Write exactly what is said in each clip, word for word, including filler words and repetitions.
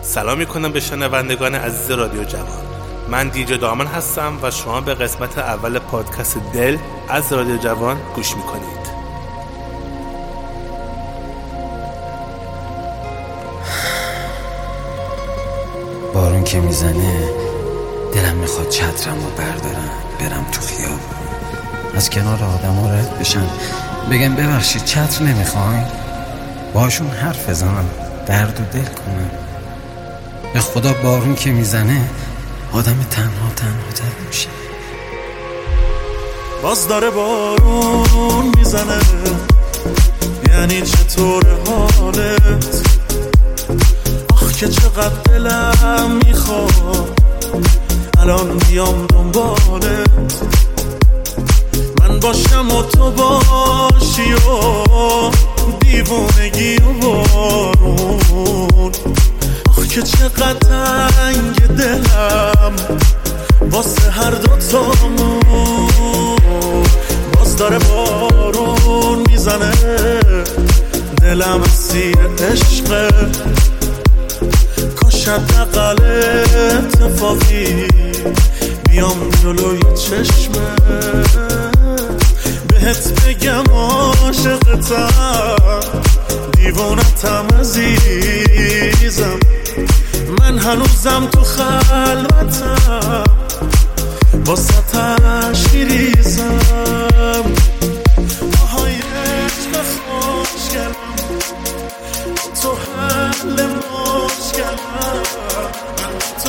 سلام میکنم به شنوندگان عزیز رادیو جوان. من دیجی دامن هستم و شما به قسمت اول پادکست دل از رادیو جوان گوش میکنید. بارون که میزنه دلم میخواد چترمو بردارم برم تو خیابون، از کنار آدم ها رد بشم، بگم ببخشید چتر نمیخواین، باشون حرف بزنم، درد و دل کنم. به خدا بارون که میزنه آدم تنها تنها تر میشه. باز داره بارون میزنه، یعنی چطوره حالت؟ آخ که چقدر دلم میخواد الان بیام دنبالت، من باشم و تو باشی و دیوونگی و بارون. آخ که چقدر تنگ دلم واسه هر دوتامون. باز داره بارون میزنه، دلم اسیر عشقه، کاش حداقل اتفاقی بیام جلوی چشمه، بهت بگم عاشقتم، دیوانتم عزیزم، من هنوزم تو خلوتم، واسطش میریزم. آهای عشق خوشگلم، تو حل مشکلم، من تو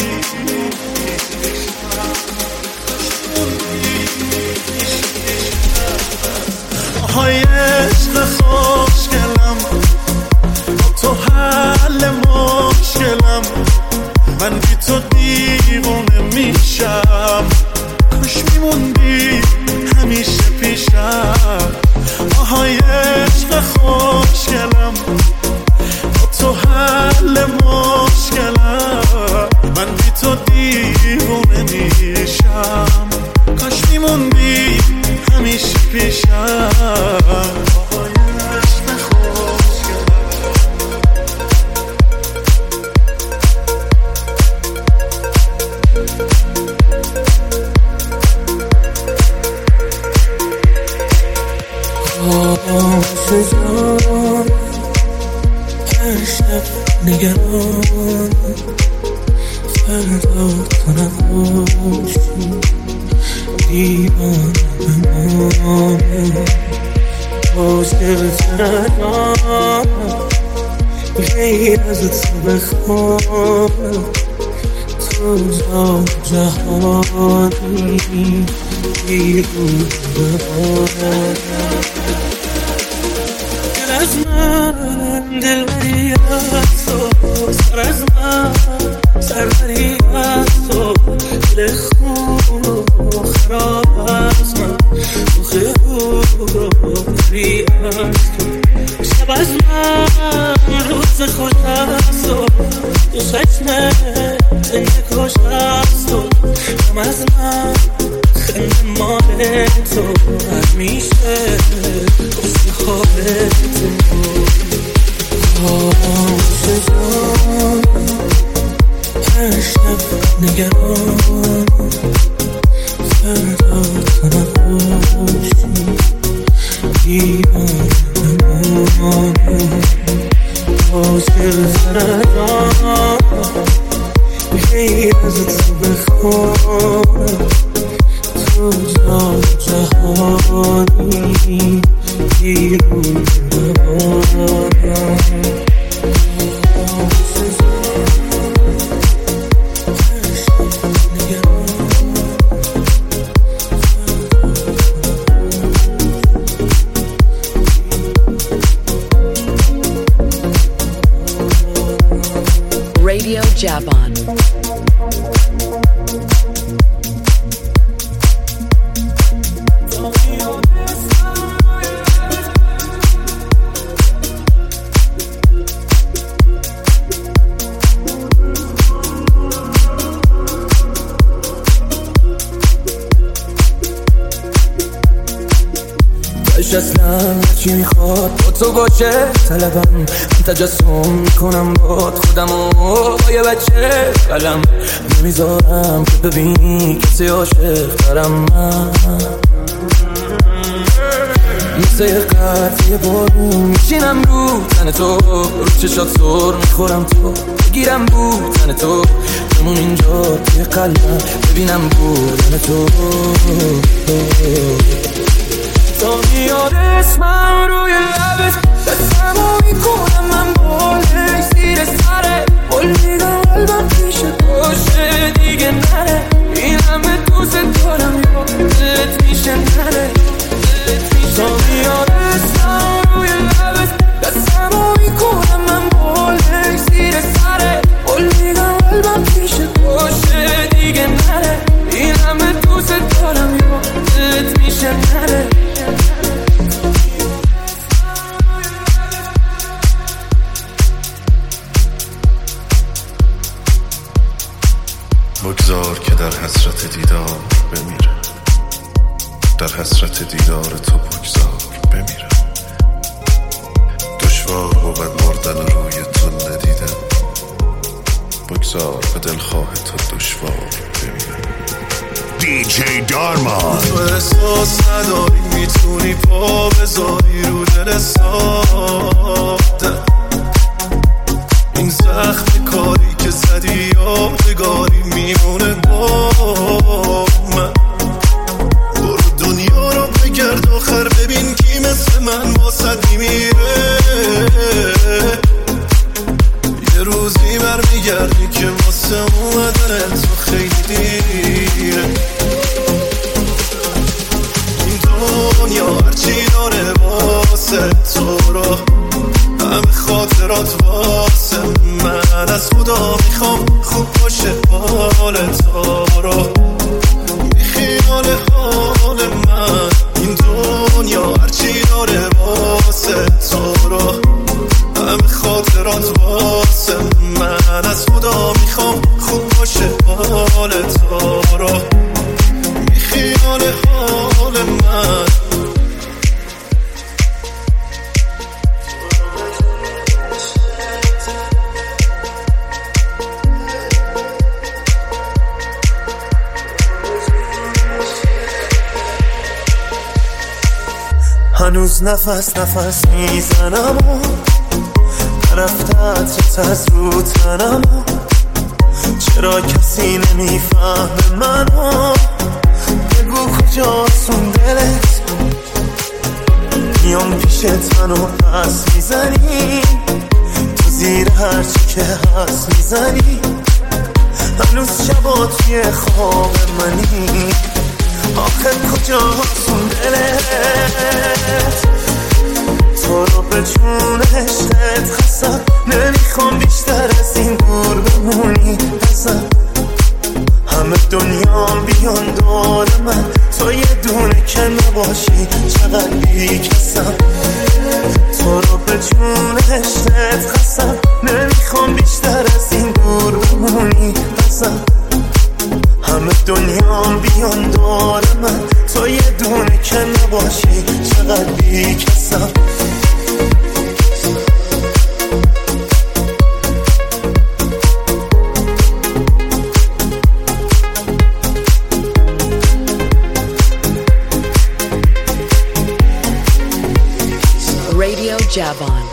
آهای عشق خوشگلم، تو حل مشکلم، من بی تو دیوانه میشم، کاش میموندی همیشه پیشم. آهای عشق خوشگلم، تو حل مشکلم، من بی تو دیوانه میشم، کاش میموندی همیشه پیشم. آهای عشق خوشگلم. آسوزان هر شب نگران، فردا کنم باشی دیوان بمانه، خوشگل ترم غیر از تو بخوام، تو جا جهانی بیرون بمانه. از من دلبری از تو، سر از من سربری از تو، دل خوب و خراب از من، روخ خوب و بری از تو، شب از من روز خوش از تو، تو چشمه زنده کش از تو، هم از من خنده مال تو، همیشه خوش خواب تو. آسوزان هر شب نگران، فردا کنم باشی دیوان بمانه، خوشگل سرطان غیر از تو بخوام، تو جا جهانی بیرون بمانم. Radio Javan. دلش اصلا چی میخواد با تو باشه طلبم، من تجسم میکنم باد خودم و با یه بچه قلم نمیذارم که ببینی کسی عاشق دارم. من مثل یه قطعه بارون میشینم رو تن تو، رو چشات سر میخورم تو، بگیرم بودن تو بمون اینجا توی قلبم ببینم بودن تو. تا میاد اسمم روی لبت دستمو میکنم من بالش زیر سره، قول میدم قلبم پیش باشه دیگه نره، این همه دوست دارم یادت میشه نره. تا میاد اسمم روی لبت دستمو میکنم من بالش زیر سره، قول میدم قلبم پیش باشه دیگه نره، این همه دوست دارم یادت میشه نره. بگذار که در حسرت دیدار بمیره، در حسرت دیدار تو بگذار بمیره. دشوار بود مردن روی تو ندیدم، بگذار به دلخواه تو دشوار بمیره. دی جی دارمان تو احساس نداری میتونی پا بذاری رو دل ساده، این زخم کاری که زدی یادگاری میمونه با من. برو دنیا رو بگرد آخر ببین کی مثل من واسد میمیره، یه روزی برمیگردی که واسه اومدن تو خیلی دیره. این دنیا هرچی داره واسه تو رو، همه خاطرات واسه من، از خدا میخوام خوب باشه حال تو رو، بی خیال حال من. این دنیا هرچی داره واسه تو رو، همه خاطرات واسه من، از خدا میخوام خوب باشه حال تو رو، بی خیال حال من. هنوز نفس نفس میزنم و رفت عطرت از رو تنم و چرا کسی نمیفهمه منو، بگو کجاست اون دلت، میام پیش تنو پس میزنی، تو زیر هرچی که هست میزنی، هنوز شبا توی خواب منی، آخه کجاست اون دلت، تو رو به جون عشقت خستم، نمیخوام بیشتر از این دور بمونی ازم، همه دنیا بیان دور من، تو یه دونه که نباشی چقدر بیکسم، تو رو به جون عشقت خستم، نمیخوام بیشتر از این دور بمونی ازم، همه دنیا بیان دور من، تو یه دونه که نباشی چقدر بیکسم. Radio Javon.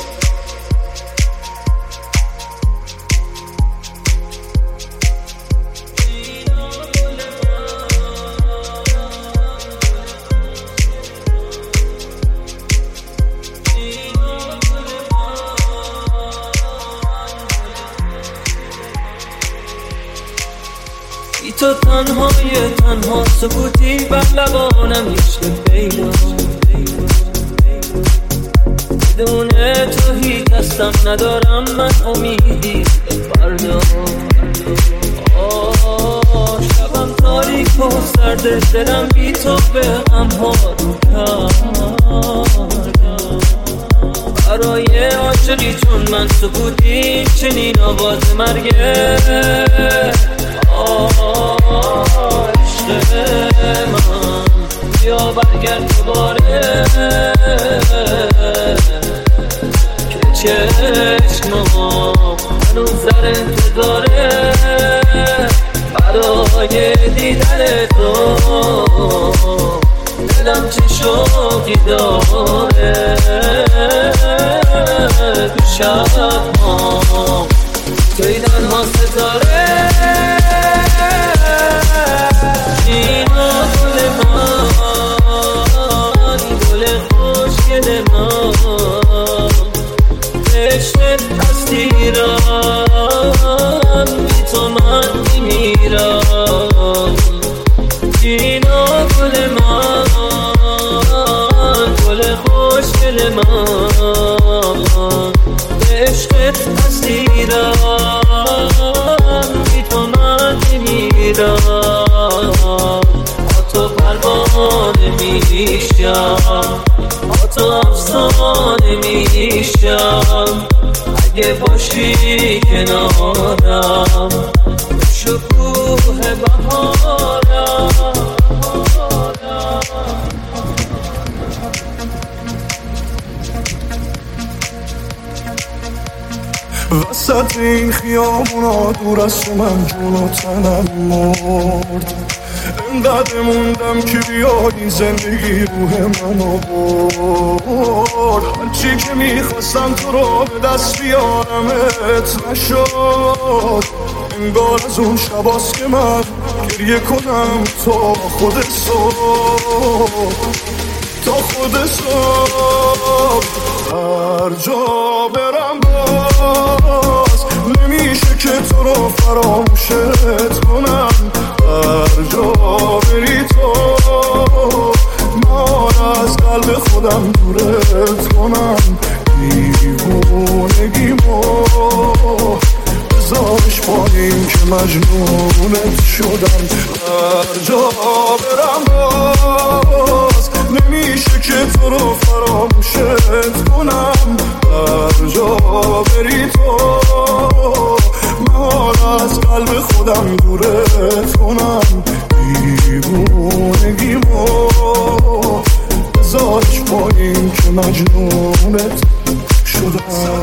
تو تنهای تنها سکوتی بر لبانم عشق پیدا، بدون تو هیچ هستم ندارم من امیدی به فردا. شبم تاریک و سرد دلم بی تو به غمها رو کردم، برای عاشقی چون من سکوتی چنین آواز مرگه. عشق من بیا برگرد دوباره که چشمام هنوز در انتظاره برای دیدن تو. دلم چه شوقی داره تو شب‌ها توی تنها ستاره. اینا گل من گل خوشگل من عشقت هستیرم بی تو من میمیرم. اینا گل من گل خوشگل من عشقت هستیرم بی تو من میمیرم. تو پروانه میشم تو افسانه میشم اگه باشی کنارم شکوه بهارم. وسط این خیابونا دور از تو من جون و تنم مرد. انقدر موندم که بیایی زندگی روح منو برد. هرچی که میخواستم تو رو به دست بیارمت نشد. انگار از اون شباست که من گریه کنم تا خود صبح تا خود صبح. هر جا برم باز نمیشه که تو رو فراموشت کنم. هر جا بری تو من از قلب خودم دورت کنم. دیوونگیمو بذارش پایین که مجنونت شدم. هر جا برم باز نمیشه که تو رو فراموشت کنم. هر جا بری تو من از قلب خودم دورت کنم. دیوونگیمو بذارش پایین که مجنونت شدم.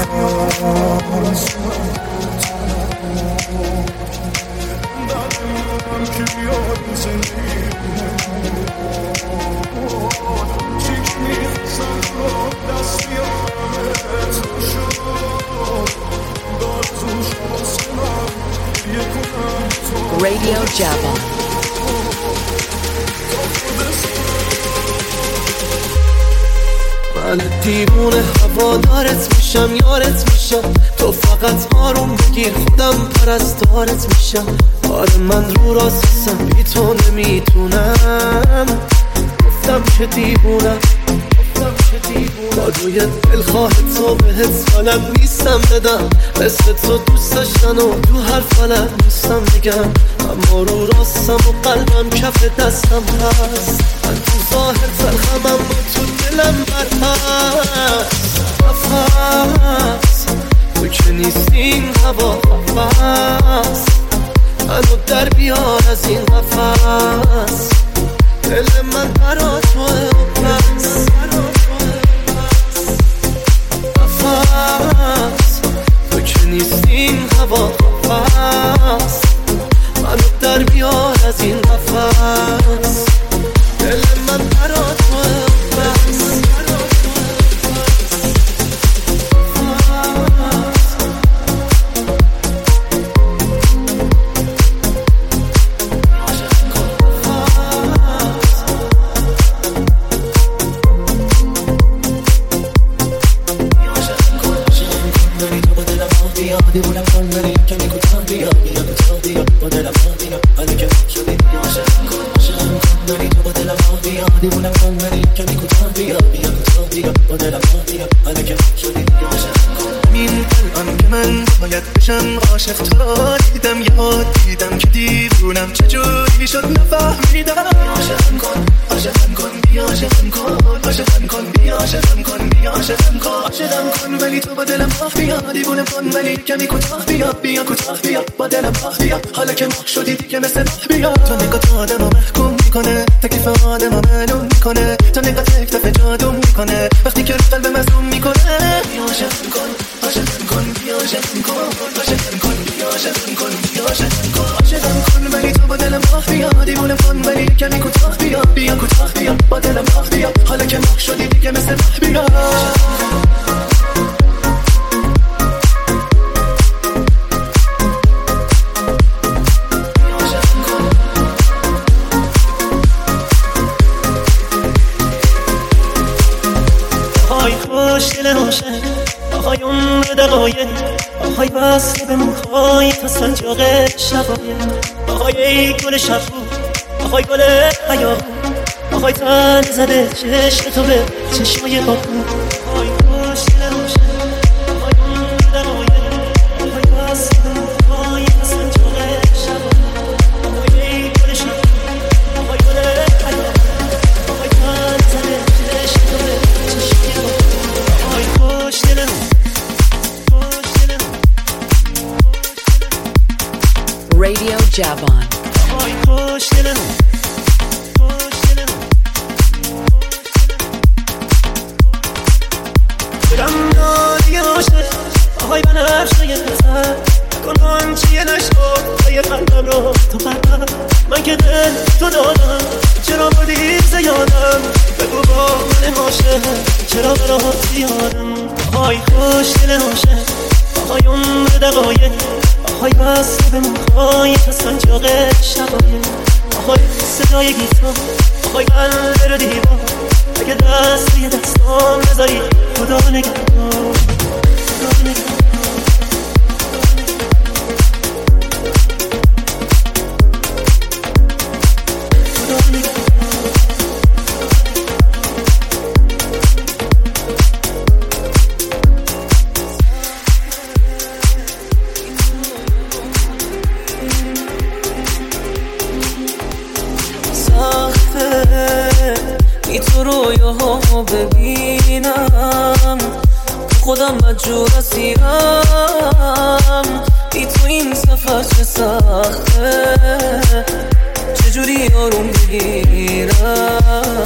که بیاد زندگی Radio Javon. من دیوونه هوادارت میشم یارت میشم. تو فقط آروم بگیر خودم پرستارت میشم. آره من رو راستم بی تو نمیتونم. گفتم که دیوونم با روی دلخواه تو بهت بلد نیستم بدم. مثل تو دوست داشتن و تو هر فلد نیستم بگم. اما رو راستم و قلبم کف دستم هست. من تو ظاهر تلخم اما تو دلم برهست. نفس تو که نیستین هوا نفس منو در بیار از این نفس. دل من برا توه بس. نفس تو که نیستین هوا نفس منو در بیار از این نفس. دل من برا توه بس. باید بشم عاشق تو را دیدم یاد دیدم که دیوونم چجوری شد نفهمیدم عاشقم کن عاشقم کن بیا عاشقم کن عاشقم کن بیا عاشقم کن بیا عاشقم کن عاشقم کن ولی تو با دلم راه بیا دیوونم کن ولی کمی کوتاه بیا بیا کوتاه بیا با دلم راه بیا حالا که مخ شدی دیگه مثل راه بیا تو نگاه آدمو محکوم میکنه تکلیف آدمو معلوم میکنه تو نگاه تک تف جادو میکنه وقتی که رو قلب مظلوم میکنه بیا عاشقم کن عاشقم کن بیا عاشقم کن عاشقم کن بیا عاشقم کن بیا عاشقم کن عاشقم کن ولی تو با دلم راه بیا دیوونم کن ولی کمی کوتاه بیا بیا کوتاه بیا با دلم راه بیا حالا که مخ شدی دیگه مثل راه بیا خوشگل روشن آهای اون دقایق آهای بسته به موهای تا سنجاق شبایه آهای ای گل شبو آهای گل حیابو آهای تن زده چشم تو به چشمای بابو آهای خوشگل روشن آهای اون دقایق آهای بسته به موهای تا سنجاق شبایه آهای ای گل شبو آهای گل حیابو آهای تن زده چشم تو به چشمای بابو Radio Javon. برم نالی عاشق آهای بنفشه یه پسر کنم چیه نشد یه قلبم رو تو قلبم من که دل تو دادم چرا بودی زیادم بگو با من عاشق چرا برات زیادم آهای خوشگل عاشق آهای اون دقایق آهای بسته به موهای تا سنجاق شبایه آهای صدای گیتار آهای قلب رو دیوار اگه دست یه دستام نذاری خدا نگهدار خدا نگهدار تو رویاها ببینم خودم مجبور اسیرم بی تو این سفر چه سخته چجوری آروم بگیرم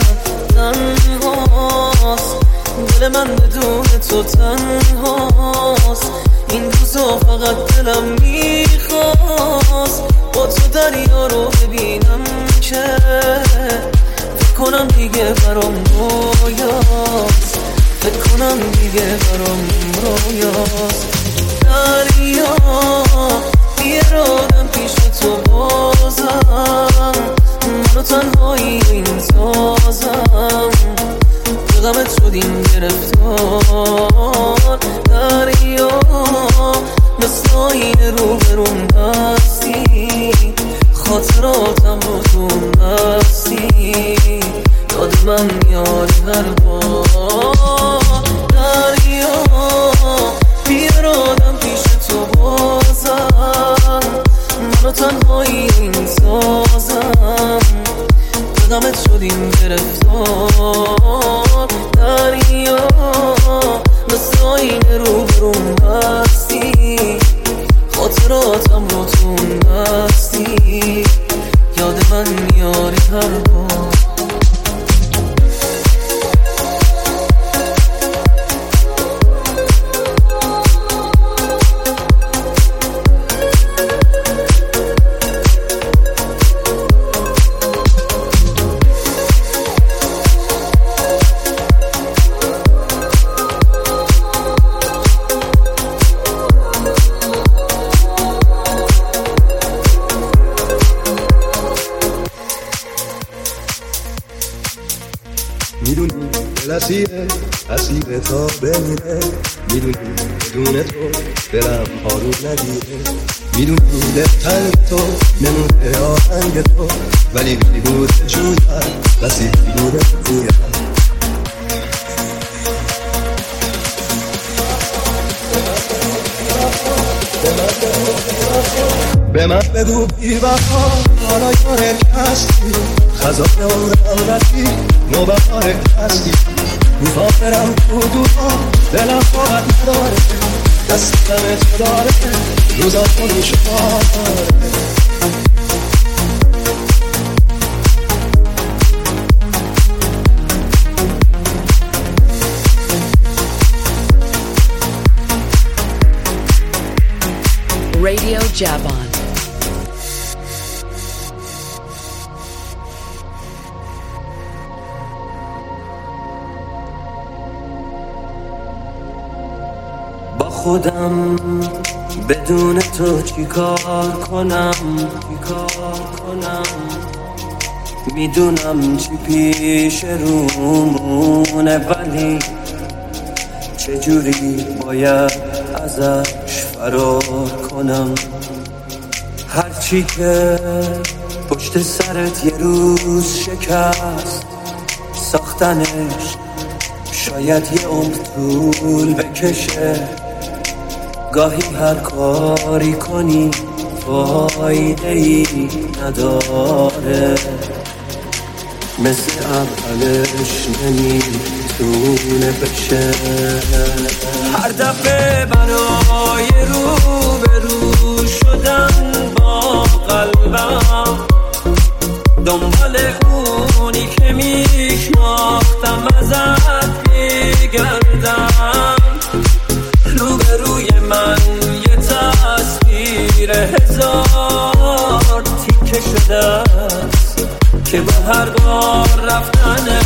تنهاست دل من بدون تو تنهاست این روزا فقط دلم میخواست با تو دریا رو ببینم که کنم دیگه برام رویاست فکر کنم دیگه برام رویاست دریا بیرادم پیش تو بازم منو تنهایی این سازم غمت شدیم گرفتار دریا مثل آینه رو برون بستی خاطراتم رو تو مستی یاد من میاری هر بار دریا بیارادم پیش تو بازم منو تنهایی این سازم غمت شدیم گرفتار دریا مثل آینه رو برون بستی خاطراتم رو تو مستی یاد من میاری هر بار میدونی دل اسیره اسیره تا بمیره میدونی بدون تو دلم آروم نگیره میدونی دل تنگ تو نمونه آهنگ تو ولی بی بود جونم بسی بیدونه میرم به من بگو بی وفا حالا یاره هستی خزان اون رفتی نوبهاره هستی مسافرم تو دورا دلم طاقت نداره دست دمت داره روزا خودی شما داره Radio Javan. با خودم بدون تو چی کار کنم چی کار کنم میدونم چی پیش رومونه ولی چجوری باید ازش فرار کنم هرچی که پشت سرت یه روز شکست ساختنش شاید یه عمر طول بکشه گاهی هر کاری کنی فایده ای نداره مثل اولش نمیتونه بشه هر دفعه برای رو به رو شدن با قلبم دنبال اونی که میشناختم ازت میگردم روبروی من یه تصویر هزار تیکه شده است که با هر بار رفتن